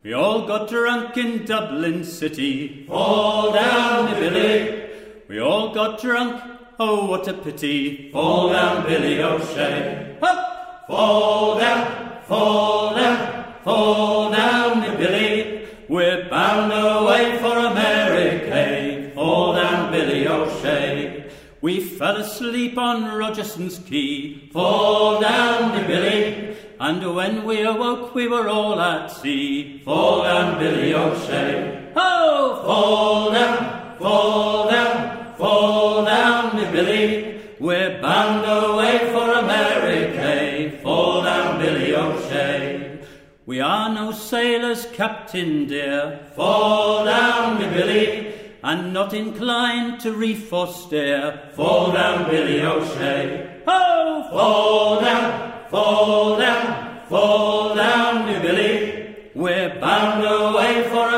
We all got drunk in Dublin City. Fall down, Billy. We all got drunk, oh what a pity. Fall down, Billy O'Shea. Up! Fall down, fall down, fall down, Billy. We're Bound away for America. Fall down, Billy O'Shea. We fell asleep on Rogerson's Quay. Fall down, Billy. And when we awoke, we were all at sea. Fall down, Billy O'Shea. Oh! Fall down, fall down, fall down, Billy. We're Bound away for America. Fall down, Billy O'Shea. We are no sailors, Captain dear. Fall down, Billy. And not inclined to reef or steer. Fall down, Billy O'Shea. Oh! Fall down, fall down, fall down, Billy. We're Bound away for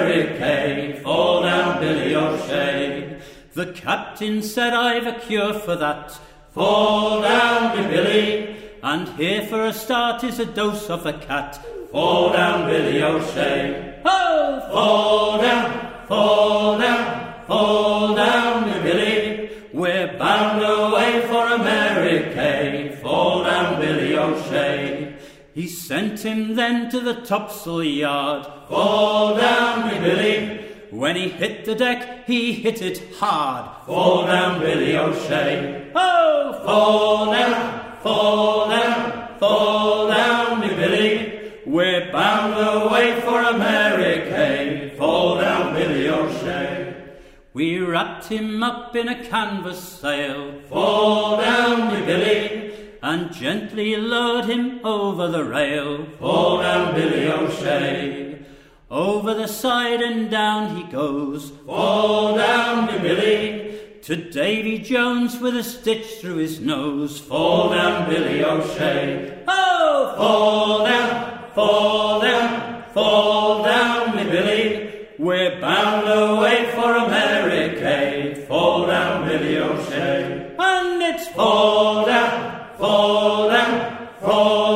America. Fall down, Billy O'Shea. The captain said I've a cure for that. Fall down, Billy. And here for a start is a dose of the cat. Fall down, Billy O'Shea. Oh! Fall down, fall down, fall down, Billy. We're Bound away for America. Fall down, Billy O'Shea. He sent him then to the topsail yard. Fall down, Billy. When he hit the deck, he hit it hard. Fall down, Billy O'Shea. Oh! Fall down, fall down, fall down, Billy. We're Bound away for America. Fall down, Billy O'Shea. We wrapped him up in a canvas sail. Fall down, Billy. And gently lowered him over the rail. Fall down, Billy O'Shea. Over the side and down he goes. Fall down, Billy. To Davy Jones with a stitch through his nose. Fall down, Billy O'Shea. Oh! Fall down, fall down, fall down, Billy. We're Bound away for America. Fall down, Billy O'Shea. and it's Fall down, fall down, fall